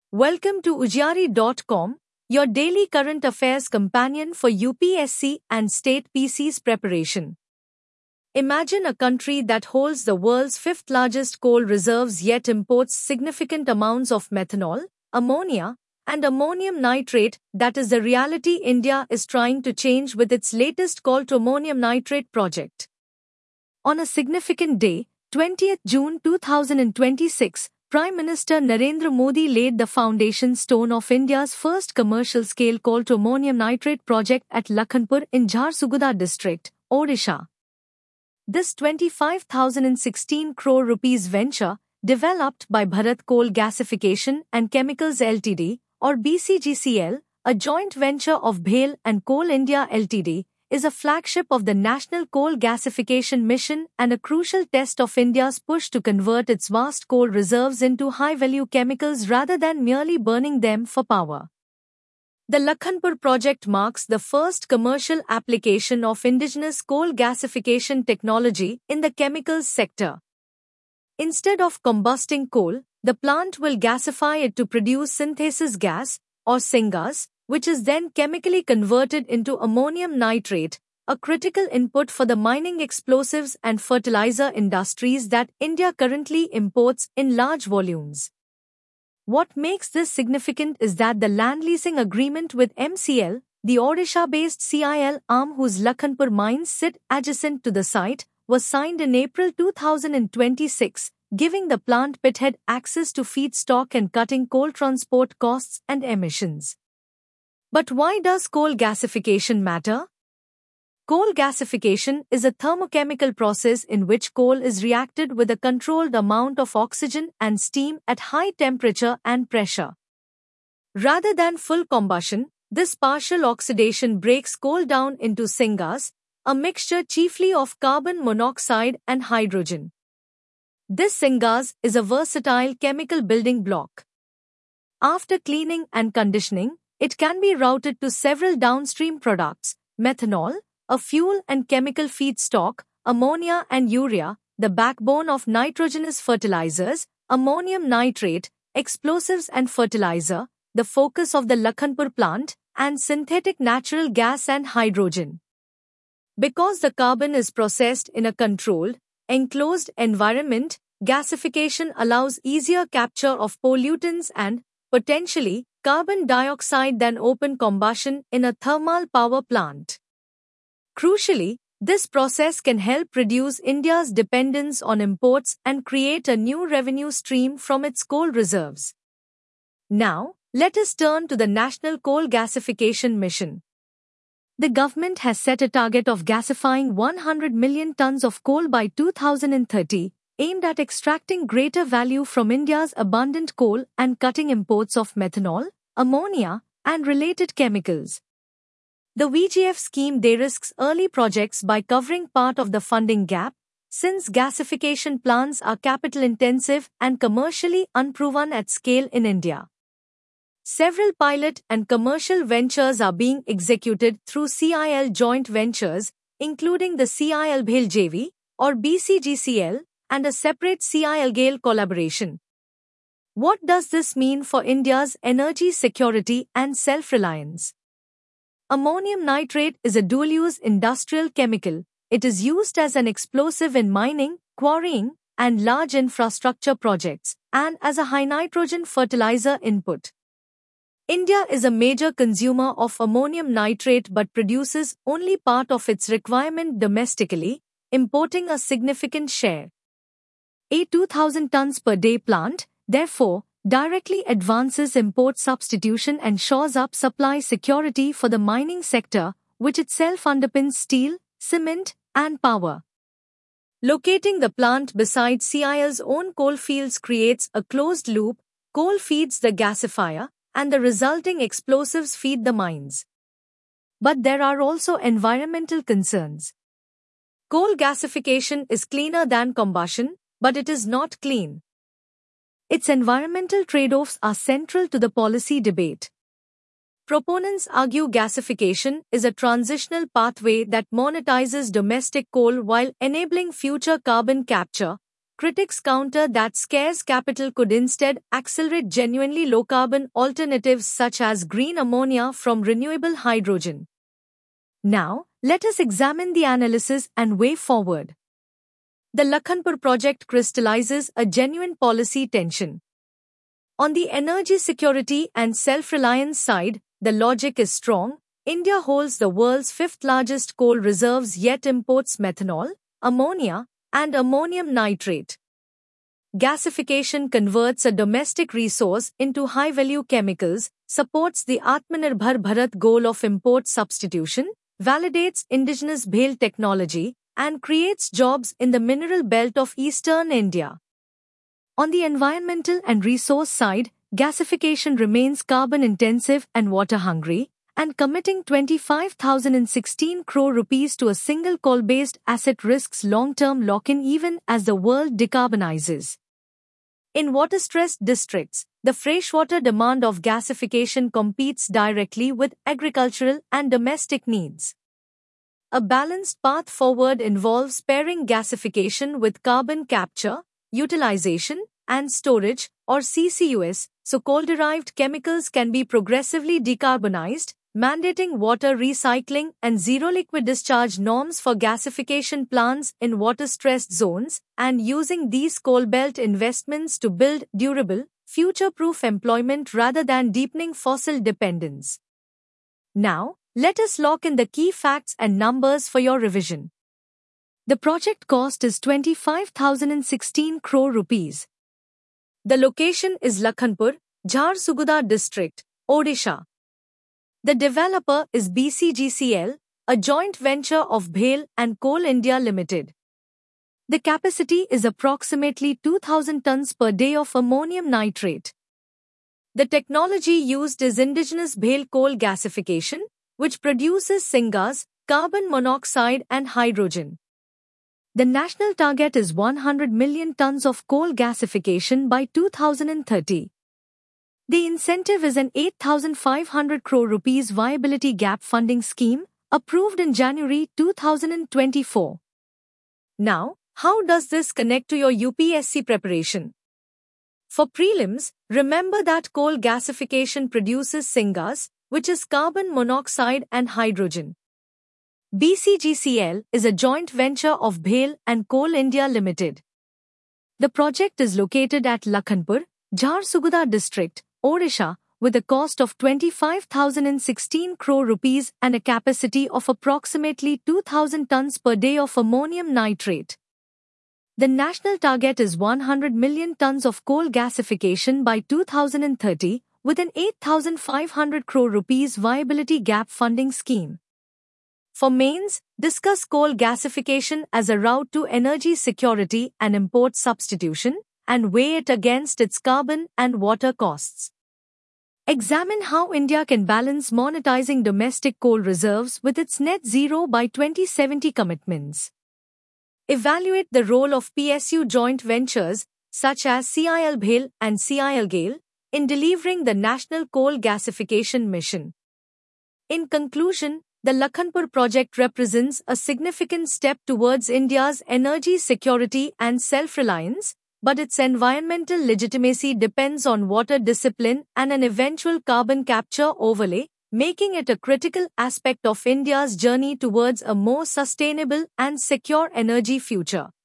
Welcome to Ujjari.com, your daily current affairs companion for UPSC and state PC's preparation. Imagine a country that holds the world's fifth largest coal reserves yet imports significant amounts of methanol, ammonia, and ammonium nitrate. That is the reality India is trying to change with its latest coal to ammonium nitrate project. On a significant day, 20th June 2026, Prime Minister Narendra Modi laid the foundation stone of India's first commercial-scale coal to ammonium nitrate project at Lakhanpur in Jharsuguda district, Odisha. This 25,016 crore rupees venture, developed by Bharat Coal Gasification and Chemicals Ltd, or BCGCL, a joint venture of BHEL and Coal India Ltd, is a flagship of the National Coal Gasification Mission and a crucial test of India's push to convert its vast coal reserves into high-value chemicals rather than merely burning them for power. The Lakhanpur project marks the first commercial application of indigenous coal gasification technology in the chemicals sector. Instead of combusting coal, the plant will gasify it to produce synthesis gas, or syngas, which is then chemically converted into ammonium nitrate, a critical input for the mining explosives and fertilizer industries that India currently imports in large volumes. What makes this significant is that the land leasing agreement with MCL, the Odisha-based CIL arm whose Lakhanpur mines sit adjacent to the site, was signed in April 2026, giving the plant pithead access to feedstock and cutting coal transport costs and emissions. But why does coal gasification matter? Coal gasification is a thermochemical process in which coal is reacted with a controlled amount of oxygen and steam at high temperature and pressure. Rather than full combustion, this partial oxidation breaks coal down into syngas, a mixture chiefly of carbon monoxide and hydrogen. This syngas is a versatile chemical building block. After cleaning and conditioning, it can be routed to several downstream products: methanol, a fuel and chemical feedstock, ammonia and urea, the backbone of nitrogenous fertilizers, ammonium nitrate, explosives and fertilizer, the focus of the Lakhanpur plant, and synthetic natural gas and hydrogen. Because the carbon is processed in a controlled, enclosed environment, gasification allows easier capture of pollutants and, potentially, carbon dioxide than open combustion in a thermal power plant. Crucially, this process can help reduce India's dependence on imports and create a new revenue stream from its coal reserves. Now, let us turn to the National Coal Gasification Mission. The government has set a target of gasifying 100 million tons of coal by 2030, aimed at extracting greater value from India's abundant coal and cutting imports of methanol, ammonia, and related chemicals. The VGF scheme de-risks early projects by covering part of the funding gap, since gasification plants are capital-intensive and commercially unproven at scale in India. Several pilot and commercial ventures are being executed through CIL joint ventures, including the CIL BHEL JV, or BCGCL, and a separate CIL GAIL collaboration. What does this mean for India's energy security and self-reliance? Ammonium nitrate is a dual-use industrial chemical. It is used as an explosive in mining, quarrying, and large infrastructure projects, and as a high-nitrogen fertilizer input. India is a major consumer of ammonium nitrate but produces only part of its requirement domestically, importing a significant share. A 2,000 tons per day plant, therefore, directly advances import substitution and shores up supply security for the mining sector, which itself underpins steel, cement, and power. Locating the plant beside CIL's own coal fields creates a closed loop: coal feeds the gasifier, and the resulting explosives feed the mines. But there are also environmental concerns. Coal gasification is cleaner than combustion, but it is not clean. Its environmental trade-offs are central to the policy debate. Proponents argue gasification is a transitional pathway that monetizes domestic coal while enabling future carbon capture, critics counter that scarce capital could instead accelerate genuinely low-carbon alternatives such as green ammonia from renewable hydrogen. Now, let us examine the analysis and way forward. The Lakhanpur project crystallizes a genuine policy tension. On the energy security and self-reliance side, the logic is strong. India holds the world's fifth largest coal reserves yet imports methanol, ammonia, and ammonium nitrate. Gasification converts a domestic resource into high-value chemicals, supports the Atmanirbhar Bharat goal of import substitution, validates indigenous BHEL technology, and creates jobs in the mineral belt of eastern India. On the environmental and resource side, gasification remains carbon-intensive and water-hungry, and committing 25,016 crore rupees to a single coal-based asset risks long-term lock-in even as the world decarbonizes. In water-stressed districts, the freshwater demand of gasification competes directly with agricultural and domestic needs. A balanced path forward involves pairing gasification with carbon capture, utilization, and storage, or CCUS, so coal-derived chemicals can be progressively decarbonized, mandating water recycling and zero liquid discharge norms for gasification plants in water-stressed zones, and using these coal belt investments to build durable, future-proof employment rather than deepening fossil dependence. Now, let us lock in the key facts and numbers for your revision. The project cost is 25,016 crore rupees. The location is Lakhanpur, Jharsuguda district, Odisha. The developer is BCGCL, a joint venture of BHEL and Coal India Limited. The capacity is approximately 2,000 tons per day of ammonium nitrate. The technology used is indigenous BHEL coal gasification, which produces syngas, carbon monoxide and hydrogen. The national target is 100 million tons of coal gasification by 2030. The incentive is an 8,500 crore rupees viability gap funding scheme, approved in January 2024. Now, how does this connect to your UPSC preparation? For prelims, remember that coal gasification produces syngas, which is carbon monoxide and hydrogen. BCGCL is a joint venture of BHEL and Coal India Limited. The project is located at Lakhanpur, Jharsuguda district, Odisha, with a cost of 25,016 crore rupees and a capacity of approximately 2,000 tons per day of ammonium nitrate. The national target is 100 million tons of coal gasification by 2030, with an 8,500 crore rupees viability gap funding scheme. For mains, discuss coal gasification as a route to energy security and import substitution, and weigh it against its carbon and water costs. Examine how India can balance monetizing domestic coal reserves with its net zero by 2070 commitments. Evaluate the role of PSU joint ventures, such as CIL BHEL and CIL GAIL, in delivering the national coal gasification mission. In conclusion, the Lakhanpur project represents a significant step towards India's energy security and self-reliance, but its environmental legitimacy depends on water discipline and an eventual carbon capture overlay, making it a critical aspect of India's journey towards a more sustainable and secure energy future.